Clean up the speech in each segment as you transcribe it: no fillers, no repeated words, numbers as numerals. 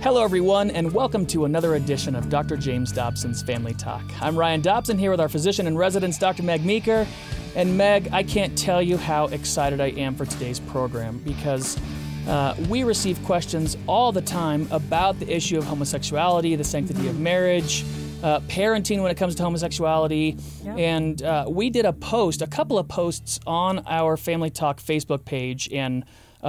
Hello, everyone, and welcome to another edition of Dr. James Dobson's Family Talk. I'm Ryan Dobson here with our physician-in-residence, Dr. Meg Meeker. And Meg, I can't tell you how excited I am for today's program because we receive questions all the time about the issue of homosexuality, the sanctity of marriage, parenting when it comes to homosexuality. Yep. And we did a couple of posts on our Family Talk Facebook page and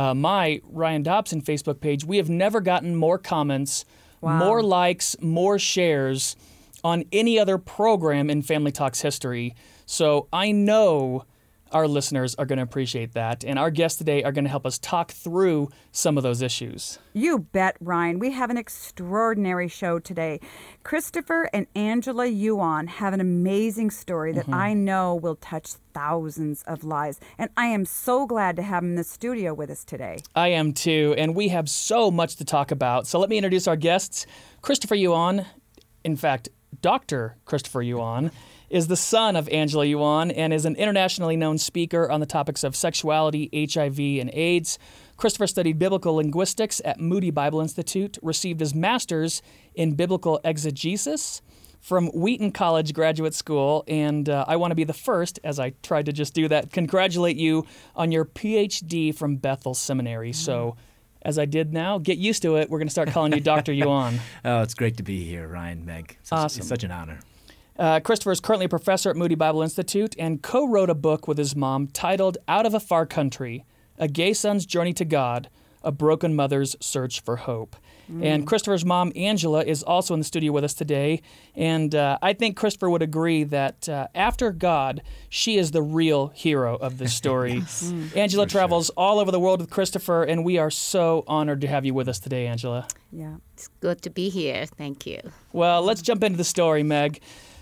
my Ryan Dobson Facebook page. We have never gotten more comments, more likes, more shares on any other program in Family Talk's history. So I know our listeners are going to appreciate that. And our guests today are going to help us talk through some of those issues. You bet, Ryan. We have an extraordinary show today. Christopher and Angela Yuan have an amazing story that I know will touch thousands of lives. And I am so glad to have them in the studio with us today. I am too. And we have so much to talk about. So let me introduce our guests. Christopher Yuan, in fact, Dr. Christopher Yuan, is the son of Angela Yuan and is an internationally known speaker on the topics of sexuality, HIV, and AIDS. Christopher studied biblical linguistics at Moody Bible Institute, received his master's in biblical exegesis from Wheaton College Graduate School, and I want to be the first, as I tried to just do that, congratulate you on your PhD from Bethel Seminary. So, as I did now, get used to it. We're going to start calling you Dr. Yuan. Oh, it's great to be here, Ryan, Meg. Awesome. It's such an honor. Christopher is currently a professor at Moody Bible Institute and co-wrote a book with his mom titled Out of a Far Country, A Gay Son's Journey to God, A Broken Mother's Search for Hope. And Christopher's mom, Angela, is also in the studio with us today. And I think Christopher would agree that after God, she is the real hero of this story. Yes. Angela travels all over the world with Christopher, and we are so honored to have you with us today, Angela. Yeah, it's good to be here. Thank you. Well, let's jump into the story, Meg.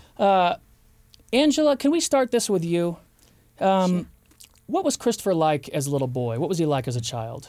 Angela, can we start this with you? Sure. What was Christopher like as a little boy? What was he like as a child?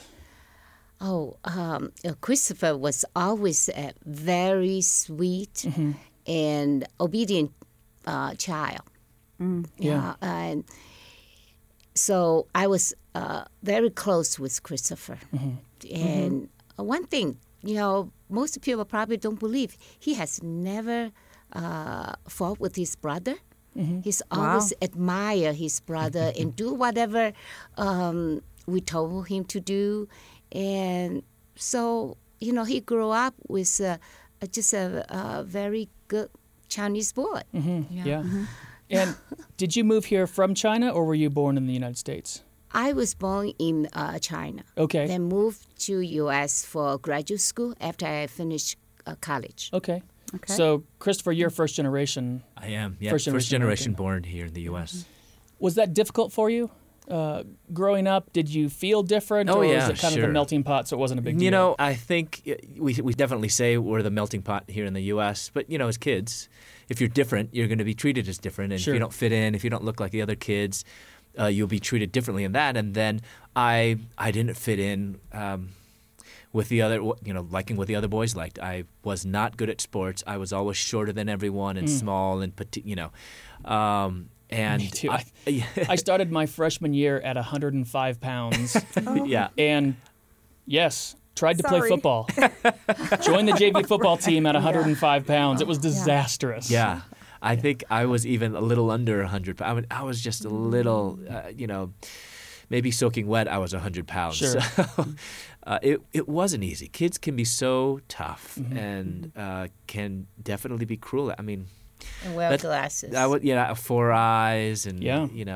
Christopher was always a very sweet and obedient child. Yeah. And so I was very close with Christopher. And one thing, most people probably don't believe, he has never fought with his brother. He's always admire his brother and do whatever we told him to do. And so, he grew up with just a very good Chinese boy. Yeah. And did you move here from China, or were you born in the United States? I was born in China. Okay. Then moved to U.S. for graduate school after I finished college. Okay. So, Christopher, you're first generation. I am, yeah. First First-generation born here in the U.S. Was that difficult for you? Growing up, did you feel different, or was it kind of a melting pot, so it wasn't a big deal? I think we definitely say we're the melting pot here in the U.S., but, as kids, if you're different, you're going to be treated as different, and if you don't fit in, if you don't look like the other kids, you'll be treated differently in that, and then I didn't fit in with the other, liking what the other boys liked. I was not good at sports. I was always shorter than everyone and small and petite, and me too. I started my freshman year at 105 pounds. Yeah. And yes, tried to play football. Joined the JV football team at 105 pounds. It was disastrous. Yeah. I think I was even a little under 100 pounds. I was just a little, maybe soaking wet. I was 100 pounds. Sure. So, it wasn't easy. Kids can be so tough and can definitely be cruel. I mean, and wear glasses. 4 eyes, and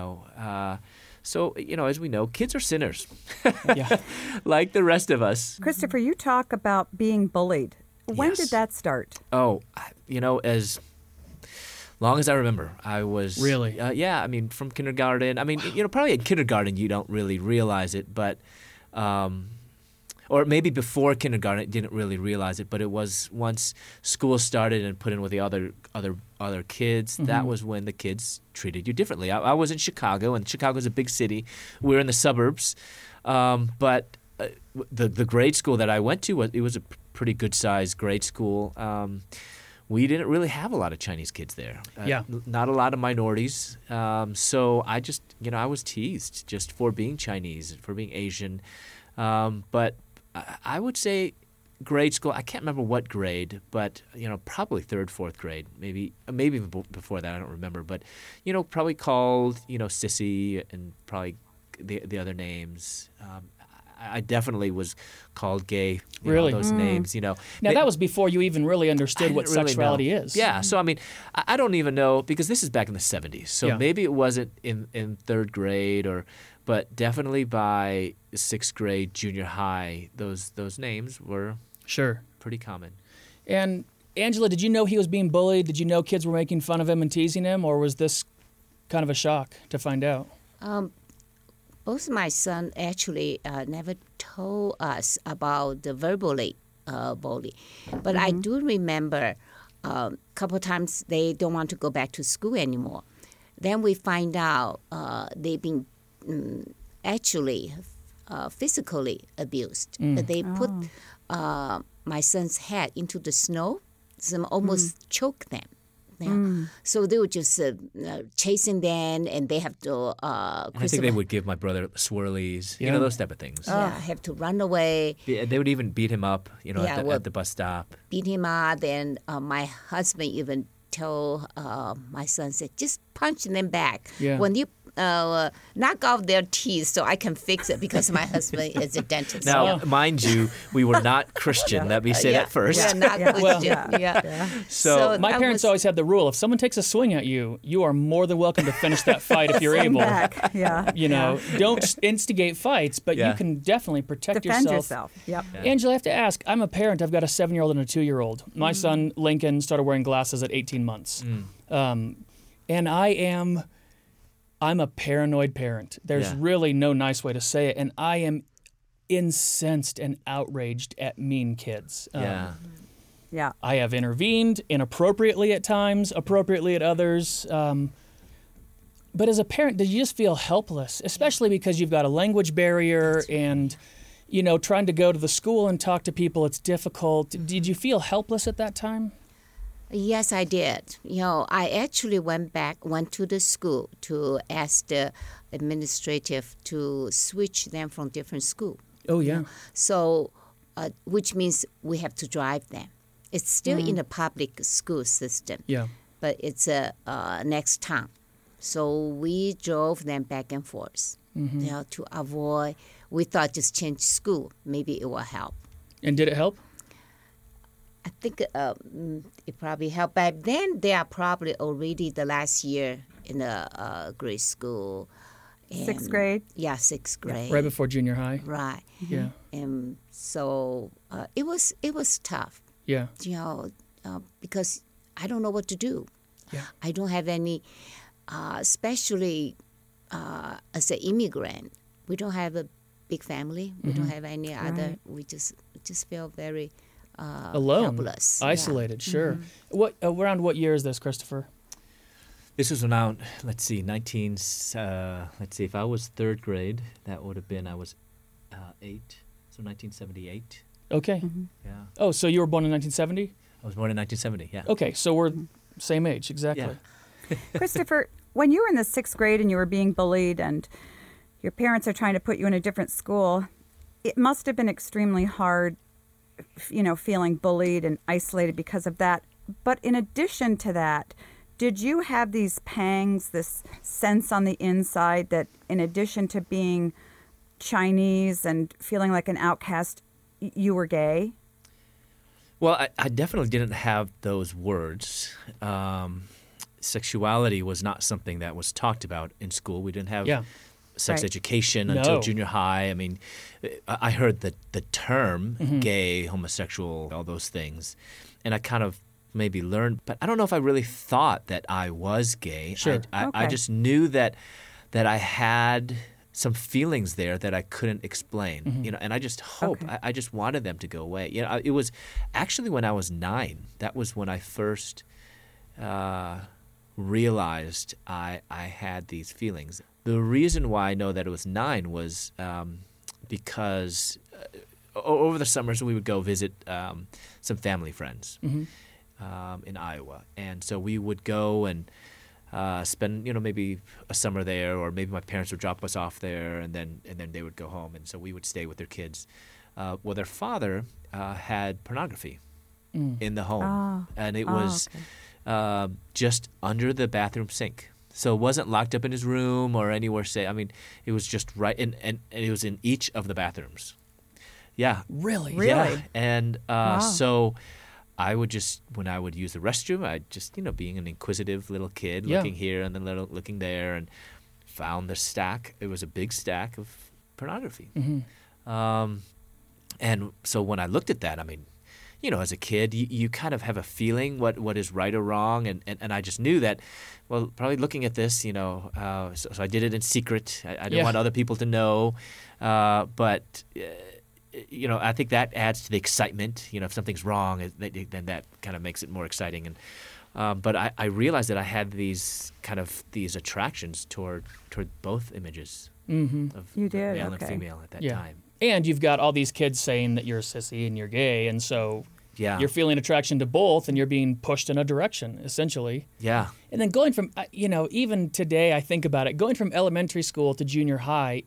so as we know, kids are sinners, like the rest of us. Christopher, you talk about being bullied. When did that start? Oh, as long as I remember, I was really. From kindergarten. I mean, probably in kindergarten you don't really realize it, but. Or maybe before kindergarten, I didn't really realize it, but it was once school started and put in with the other kids, that was when the kids treated you differently. I was in Chicago, and Chicago's a big city. We're in the suburbs, but the grade school that I went to, it was a pretty good-sized grade school. We didn't really have a lot of Chinese kids there. Not a lot of minorities. So I just, I was teased just for being Chinese, for being Asian. But I would say grade school. I can't remember what grade, but probably third, fourth grade, maybe even before that. I don't remember, but probably called Sissy and probably the other names. I definitely was called gay. Really? Those names. Now that was before you even really understood what didn't really sexuality know. is. Yeah. So I mean, I don't even know, because this is back in the 70s. So Yeah. maybe it wasn't in third grade but definitely by sixth grade, junior high, those names were Sure. pretty common. And Angela, did you know he was being bullied? Did you know kids were making fun of him and teasing him, or was this kind of a shock to find out? Both my son actually never told us about the verbally bully, but I do remember a couple times they don't want to go back to school anymore. Then we find out they've been actually physically abused. They put my son's head into the snow, some almost choke them. Yeah. So they were just chasing them, and they have to. And I think they would give my brother swirlies, those type of things. have to run away, They would even beat him up, at the bus stop. beat him up. Then my husband even told my son, said, just punch them back. Yeah. When you knock off their teeth so I can fix it, because my husband is a dentist. Now, mind you, we were not Christian. Let me say that first. Yeah, not Yeah. Christian. Yeah. So My that parents was- always had the rule: if someone takes a swing at you, you are more than welcome to finish that fight if you're able. Back. Yeah. Don't instigate fights, but you Yeah. can definitely protect Defend yourself. Yep. Angela, I have to ask, I'm a parent. I've got a 7-year-old and a 2-year-old. My son, Lincoln, started wearing glasses at 18 months. And I'm a paranoid parent. There's Yeah. really no nice way to say it. And I am incensed and outraged at mean kids. yeah. Yeah. I have intervened inappropriately at times, appropriately at others. But as a parent, did you just feel helpless, especially because you've got a language barrier and, trying to go to the school and talk to people, it's difficult. Did you feel helpless at that time? Yes, I did. I actually went to the school to ask the administrative to switch them from different school. Oh, yeah. So, which means we have to drive them. It's still in the public school system, Yeah. but it's next town. So we drove them back and forth, to avoid. We thought just change school, maybe it will help. And did it help? I think it probably helped. But then they are probably already the last year in the grade school. Sixth And- grade? Yeah, sixth grade. Right before junior high? Right. Yeah. And so it was tough, Yeah. because I don't know what to do. Yeah. I don't have any, especially as an immigrant, we don't have a big family. We don't have any other. We just feel very Alone. helpless. Yeah. Isolated, sure. Around what year is this, Christopher? This was around, let's see, if I was third grade, that would have been, I was 8, so 1978. Okay. Yeah. Oh, so you were born in 1970? I was born in 1970, yeah. Okay, so we're same age, exactly. Yeah. Christopher, when you were in the sixth grade and you were being bullied and your parents are trying to put you in a different school, it must have been extremely hard, feeling bullied and isolated because of that. But in addition to that, did you have these pangs, this sense on the inside that in addition to being Chinese and feeling like an outcast, you were gay? Well, I definitely didn't have those words. Sexuality was not something that was talked about in school. We didn't have Yeah. sex Right. education until No. junior high. I mean, I heard the term gay, homosexual, all those things, and I kind of maybe learned, but I don't know if I really thought that I was gay. Sure. I Okay. just knew that I had some feelings there that I couldn't explain, and I just hope, Okay. I just wanted them to go away. It was actually when I was 9, that was when I first realized I had these feelings. The reason why I know that it was 9 was because over the summers we would go visit some family friends in Iowa, and so we would go and spend maybe a summer there, or maybe my parents would drop us off there, and then they would go home, and so we would stay with their kids. Well, their father had pornography in the home, Oh. and it Oh, was just under the bathroom sink. So it wasn't locked up in his room or anywhere safe. I mean, it was just right, and it was in each of the bathrooms. Yeah. Really? Really? Yeah. And Wow. so I would just, when I would use the restroom, I'd just, being an inquisitive little kid, Yeah. looking here and then looking there, and found the stack. It was a big stack of pornography. And so when I looked at that, I mean, as a kid, you kind of have a feeling what is right or wrong. And I just knew that, well, probably looking at this, so I did it in secret. I didn't Yeah. want other people to know. But I think that adds to the excitement. If something's wrong, then that kind of makes it more exciting. And but I realized that I had these attractions toward both images of You did, male okay. and female at that Yeah. time. And you've got all these kids saying that you're a sissy and you're gay, and so Yeah. you're feeling attraction to both, and you're being pushed in a direction, essentially. Yeah. And then going from, even today I think about it, going from elementary school to junior high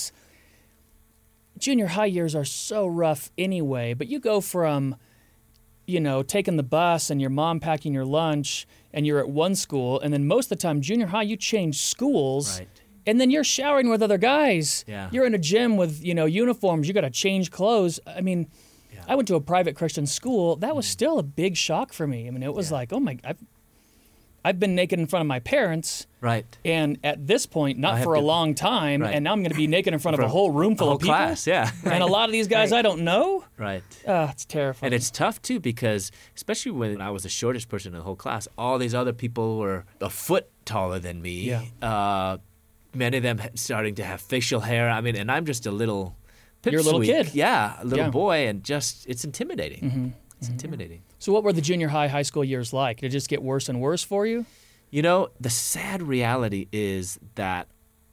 junior high years are so rough anyway, but you go from, taking the bus and your mom packing your lunch and you're at one school, and then most of the time, junior high, you change schools. Right. And then you're showering with other guys. Yeah. You're in a gym with, uniforms. You got to change clothes. I mean, I went to a private Christian school. That was still a big shock for me. I mean, it was like, oh my, I've been naked in front of my parents. Right. And at this point, I not have for a to- long time. Right. And now I'm going to be naked in front of a whole room full whole of people. class, yeah. And a lot of these guys I don't know. Right. It's terrifying. And it's tough, too, because especially when I was the shortest person in the whole class, all these other people were a foot taller than me. Yeah. Many of them starting to have facial hair. I mean, and I'm just a little You're a little pipsqueak. kid. Yeah, a little Yeah. boy, and just, it's intimidating. It's intimidating. So what were the junior high school years like? Did it just get worse and worse for you? The sad reality is that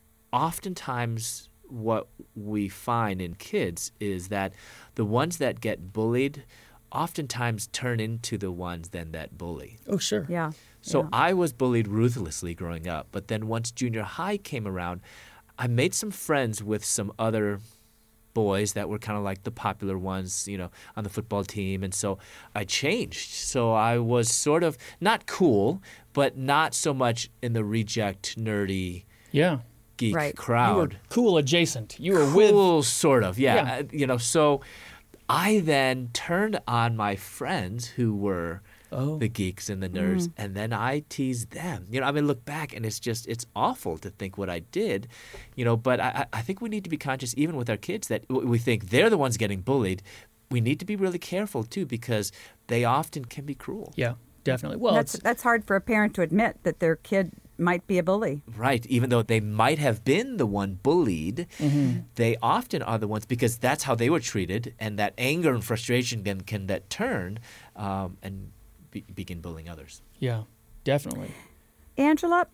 oftentimes what we find in kids is that the ones that get bullied oftentimes turn into the ones then that bully. Oh, sure. Yeah. So yeah. I was bullied ruthlessly growing up, but then once junior high came around, I made some friends with some other boys that were kind of like the popular ones, on the football team. And so I changed. So I was sort of not cool, but not so much in the reject, nerdy, Yeah. geek Right. crowd. You were cool adjacent. You were with. Cool, sort of, yeah. So I then turned on my friends who were the geeks and the nerds, and then I teased them. Look back, and it's awful to think what I did, but I think we need to be conscious, even with our kids, that we think they're the ones getting bullied. We need to be really careful, too, because they often can be cruel. Yeah, definitely. Well, That's hard for a parent to admit that their kid might be a bully. Right. Even though they might have been the one bullied, they often are the ones, because that's how they were treated, and that anger and frustration can that turn and begin bullying others. yeah, definitely. Angela,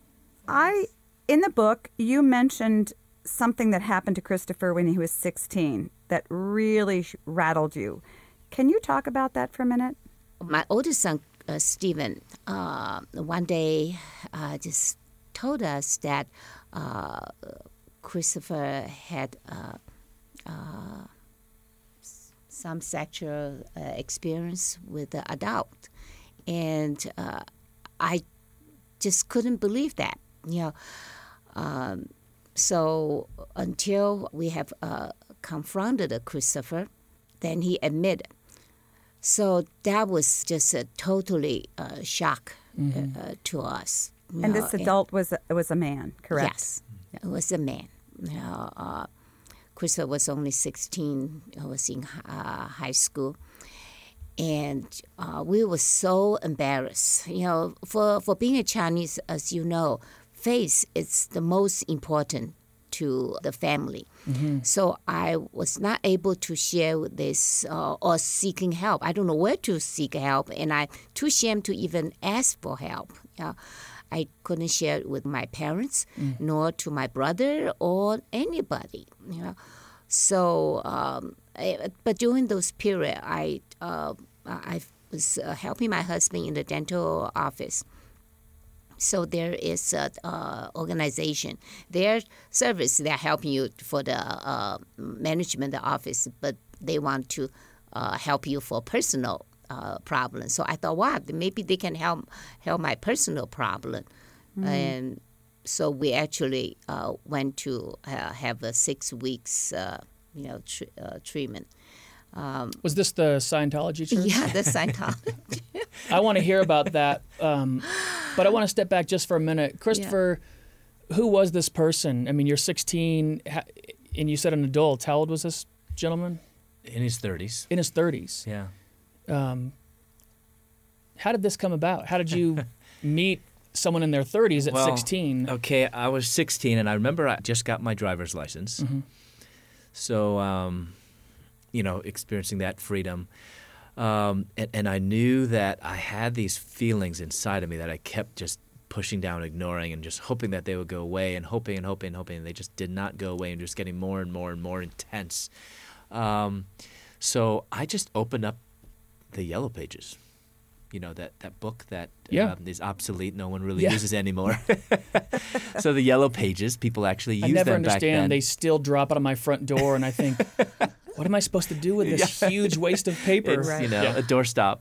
in the book, you mentioned something that happened to Christopher when he was 16 that really rattled you. Can you talk about that for a minute? My oldest son, Stephen, one day just told us that Christopher had some sexual experience with an adult. And I just couldn't believe that, So until we have confronted Christopher, then he admitted. So that was just a totally shock to us. And this adult was a man, correct? Yes, it was a man. Christopher was only 16. I was in high school. And we were so embarrassed. For being a Chinese, as you know, face is the most important to the family. So I was not able to share this or seeking help. I don't know where to seek help, and I'm too ashamed to even ask for help. I couldn't share it with my parents, nor to my brother or anybody. So, but during those periods, I was helping my husband in the dental office. So there is an organization. Their service, they're helping you for the management of the office, but they want to help you for personal problem. So I thought, wow, maybe they can help my personal problem. And so we actually went to have a 6 weeks, treatment. Was this the Scientology church? Yeah, the Scientology. I want to hear about that, but I want to step back just for a minute. Christopher, who was this person? I mean, you're 16, and you said an adult. How old was this gentleman? In his 30s. In his 30s. Yeah. How did this come about? How did you meet someone in their 30s at 16? Okay, I was 16, and I remember I just got my driver's license. So, experiencing that freedom. And I knew that I had these feelings inside of me that I kept just pushing down, ignoring, and just hoping that they would go away, and hoping, and they just did not go away, and just getting more and more and more intense. So I just opened up the Yellow Pages. That book that is obsolete. No one really uses anymore. So the Yellow Pages, people actually use them back then. I never understand. They still drop out of my front door, and I think, what am I supposed to do with this huge waste of paper? It's, a doorstop.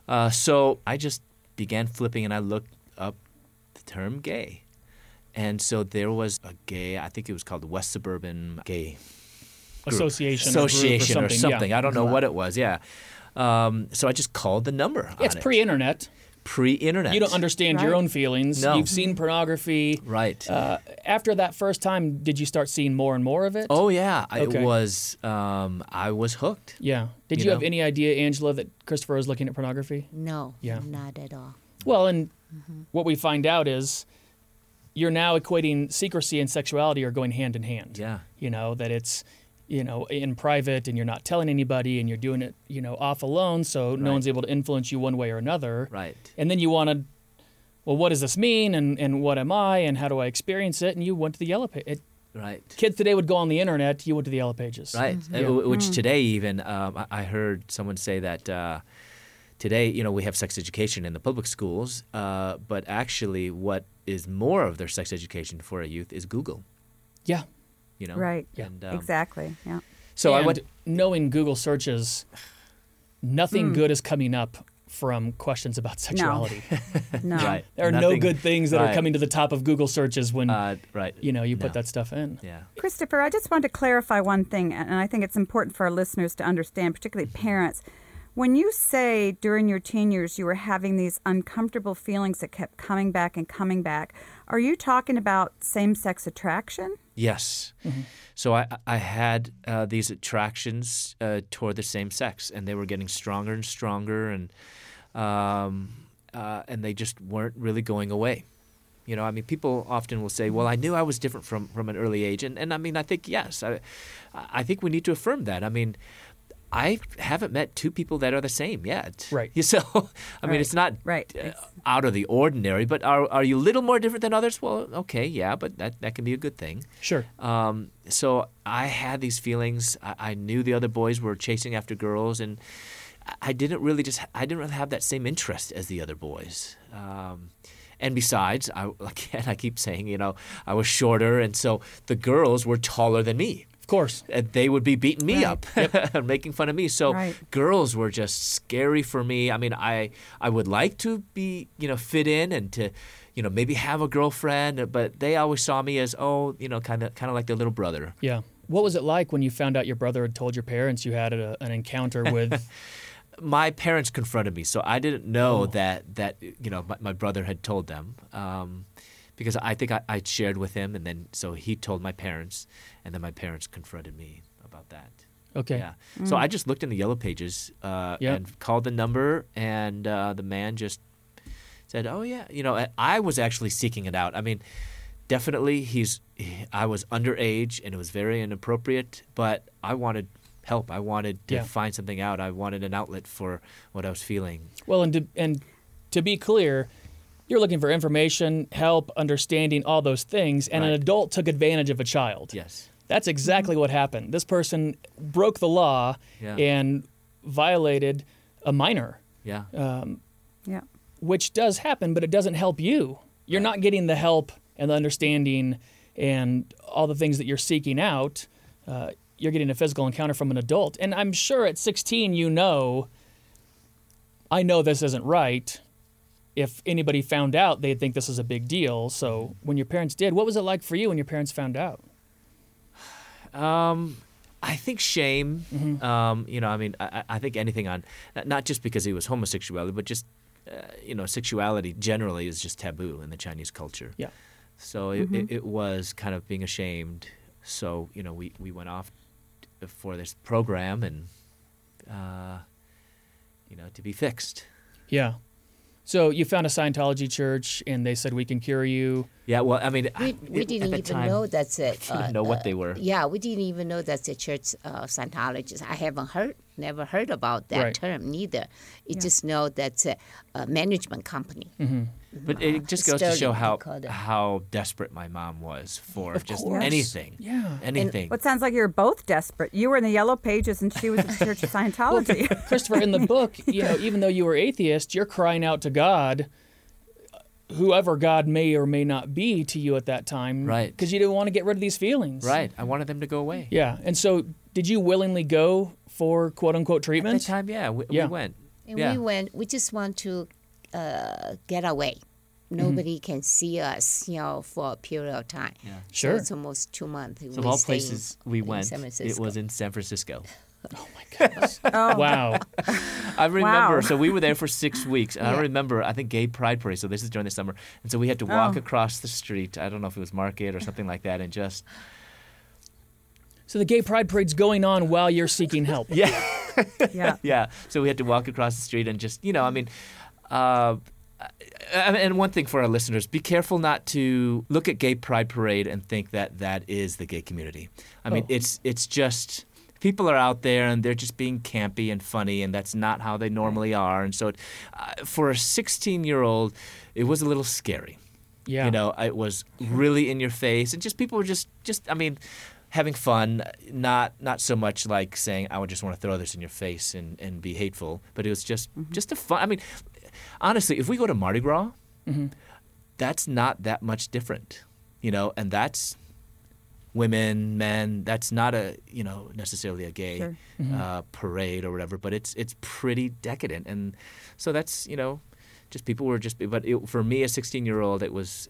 So I just began flipping, and I looked up the term gay. And so there was a gay, I think it was called the West Suburban Gay Group. Association or something. Yeah. I don't know what it was, So I just called the number on It's pre-internet. Pre-internet. You don't understand your own feelings. No. You've seen pornography. Right. After that first time, did you start seeing more and more of it? Oh, yeah. Okay. It was, I was hooked. Yeah. Did you have any idea, Angela, that Christopher was looking at pornography? No, Yeah. not at all. Well, and what we find out is you're now equating secrecy and sexuality are going hand in hand. Yeah. That it's, in private and you're not telling anybody and you're doing it, off alone, so no one's able to influence you one way or another. Right. And then you wanted, well, what does this mean and what am I and how do I experience it? And you went to the Yellow Pages. Right. Kids today would go on the internet, you went to the Yellow Pages. Right. Which today even, I heard someone say that today, we have sex education in the public schools, but actually what is more of their sex education for a youth is Google. Yeah. Right. Yeah. And, exactly. Yeah. So and knowing Google searches, nothing good is coming up from questions about sexuality. No. Right. There are no good things that are coming to the top of Google searches when you put that stuff in. Yeah. Christopher, I just wanted to clarify one thing, and I think it's important for our listeners to understand, particularly parents. When you say during your teen years you were having these uncomfortable feelings that kept coming back and coming back, are you talking about same-sex attraction? Yes. So I had these attractions toward the same sex, and they were getting stronger and stronger, and they just weren't really going away. People often will say, well, I knew I was different from an early age. And I mean, I think, yes, I think we need to affirm that. I mean, I haven't met two people that are the same yet. Right. So, I mean, it's not out of the ordinary, but are you a little more different than others? Well, okay, yeah, but that can be a good thing. Sure. So I had these feelings. I knew the other boys were chasing after girls, and I didn't really have that same interest as the other boys. And besides, I keep saying, I was shorter, and so the girls were taller than me. Of course. And they would be beating me up and making fun of me. So girls were just scary for me. I mean, I would like to be, fit in and to, maybe have a girlfriend, but they always saw me as, kind of like their little brother. Yeah. What was it like when you found out your brother had told your parents you had an encounter with? My parents confronted me, so I didn't know that my brother had told them. Because I think I shared with him, and then so he told my parents, and then my parents confronted me about that. Okay. Yeah. So I just looked in the Yellow Pages and called the number, and the man just said, "Oh yeah," I was actually seeking it out. I mean, definitely I was underage, and it was very inappropriate, but I wanted help. I wanted to find something out. I wanted an outlet for what I was feeling. Well, and to be clear, you're looking for information, help, understanding, all those things, and an adult took advantage of a child. Yes. That's exactly what happened. This person broke the law and violated a minor. Yeah. Which does happen, but it doesn't help you. You're not getting the help and the understanding and all the things that you're seeking out. you're getting a physical encounter from an adult. And I'm sure at 16, I know this isn't right. If anybody found out, they'd think this is a big deal. So when your parents did, what was it like for you when your parents found out? I think shame. I think anything on, not just because it was homosexuality, but just, sexuality generally is just taboo in the Chinese culture. Yeah. So it was kind of being ashamed. So, we went off for this program and, to be fixed. Yeah. So you found a Scientology church, and they said, we can cure you. Yeah, well, I mean, we didn't even know that's it. We didn't know what they were. Yeah, we didn't even know that's a church Scientologist. I haven't never heard about that Right. term neither. You just know that's a management company. But it just goes to Sterling, show they called it. how desperate my mom was for just course. anything. Yeah. Anything. Well, it sounds like you're both desperate. You were in the Yellow Pages, and she was at the Church of Scientology. Christopher, in the book, even though you were atheist, you're crying out to God, whoever God may or may not be to you at that time. Right. Because you didn't want to get rid of these feelings. Right. I wanted them to go away. Yeah. And so did you willingly go for quote-unquote At treatment? the time, yeah, we Yeah. went. And Yeah. we just want to get away. Nobody can see us, for a period of time. Yeah. Sure. So it's almost 2 months. So of all places we went, San it Francisco. was in San Francisco. Oh, my goodness. Wow. I remember, Wow. so we were there for 6 weeks. And I Yeah. remember, I think, Gay Pride Parade. So this is during the summer. And so we had to walk across the street. I don't know if it was Market or something like that. And just, So the gay pride parade's going on while you're seeking help. yeah. Yeah. So we had to walk across the street and just, and one thing for our listeners, be careful not to look at Gay Pride Parade and think that that is the gay community. I mean, it's just people are out there and they're just being campy and funny, and that's not how they normally are. And so for a 16-year-old, it was a little scary. Yeah. It was really in your face, and just people were just having fun, not so much like saying, I would just want to throw this in your face and be hateful, but it was just a fun. I mean, honestly, if we go to Mardi Gras, that's not that much different, and that's women, men. That's not necessarily a gay parade or whatever, but it's pretty decadent, and so that's just people were just. But for me, a 16-year-old, it was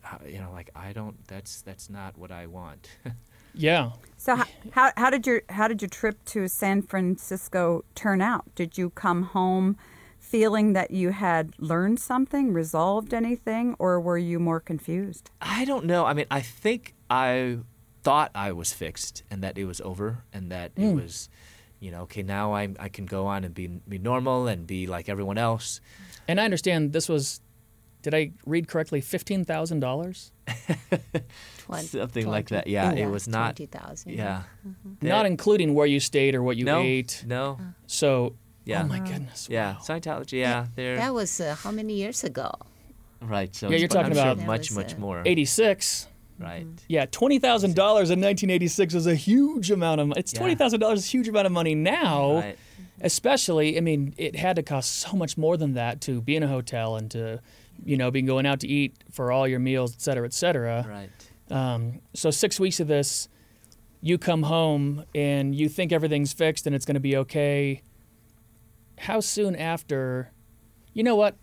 that's not what I want. Yeah. So how did your trip to San Francisco turn out? Did you come home feeling that you had learned something, resolved anything, or were you more confused? I don't know. I mean, I think I thought I was fixed and that it was over and that it was, okay, now I can go on and be normal and be like everyone else. And I understand this was, did I read correctly, $15,000? Something like that. Yeah, it was not. 20,000. Yeah. Not including where you stayed or what you ate. No. So, Yeah. oh my goodness. Yeah. Wow. Scientology. Yeah. They're That was how many years ago? right. So Yeah, you're talking I'm sure about- much That was, more. 86. Right. Yeah, $20,000 in 1986 was a huge amount of money. It's Yeah. $20,000 is a huge amount of money now. Right. Especially, I mean, it had to cost so much more than that to be in a hotel and to, be going out to eat for all your meals, et cetera, et cetera. Right. So 6 weeks of this, you come home and you think everything's fixed and it's going to be okay. How soon after, you know what?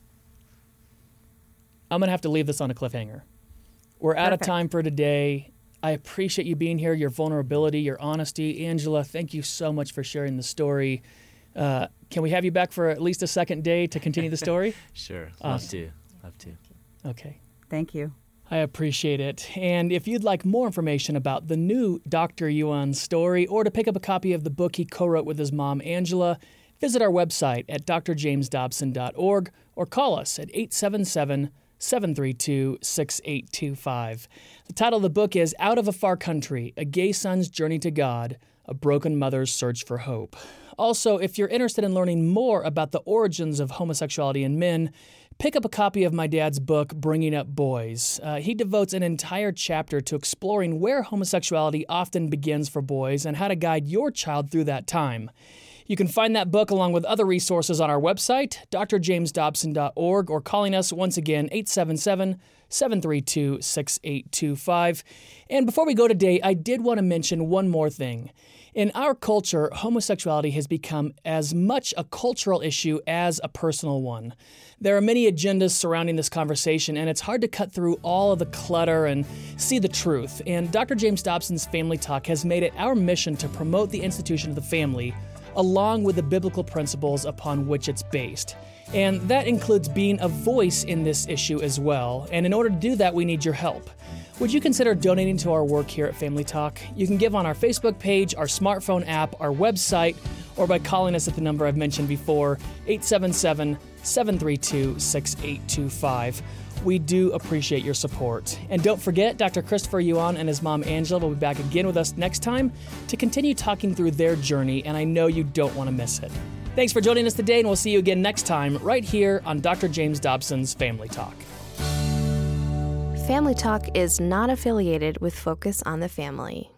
I'm going to have to leave this on a cliffhanger. We're out of Perfect. time for today. I appreciate you being here, your vulnerability, your honesty. Angela, thank you so much for sharing the story. Can we have you back for at least a second day to continue the story? Sure. Awesome. Love to. Okay. Thank you. I appreciate it. And if you'd like more information about the new Dr. Yuan story or to pick up a copy of the book he co-wrote with his mom, Angela, visit our website at drjamesdobson.org or call us at 877-732-6825. The title of the book is Out of a Far Country, A Gay Son's Journey to God, A Broken Mother's Search for Hope. Also, if you're interested in learning more about the origins of homosexuality in men, pick up a copy of my dad's book, Bringing Up Boys. He devotes an entire chapter to exploring where homosexuality often begins for boys and how to guide your child through that time. You can find that book along with other resources on our website, drjamesdobson.org, or calling us once again, 877-732-6825. And before we go today, I did want to mention one more thing. In our culture, homosexuality has become as much a cultural issue as a personal one. There are many agendas surrounding this conversation, and it's hard to cut through all of the clutter and see the truth. And Dr. James Dobson's Family Talk has made it our mission to promote the institution of the family, along with the biblical principles upon which it's based. And that includes being a voice in this issue as well. And in order to do that, we need your help. Would you consider donating to our work here at Family Talk? You can give on our Facebook page, our smartphone app, our website, or by calling us at the number I've mentioned before, 877-732-6825. We do appreciate your support. And don't forget, Dr. Christopher Yuan and his mom Angela will be back again with us next time to continue talking through their journey, and I know you don't want to miss it. Thanks for joining us today, and we'll see you again next time right here on Dr. James Dobson's Family Talk. Family Talk is not affiliated with Focus on the Family.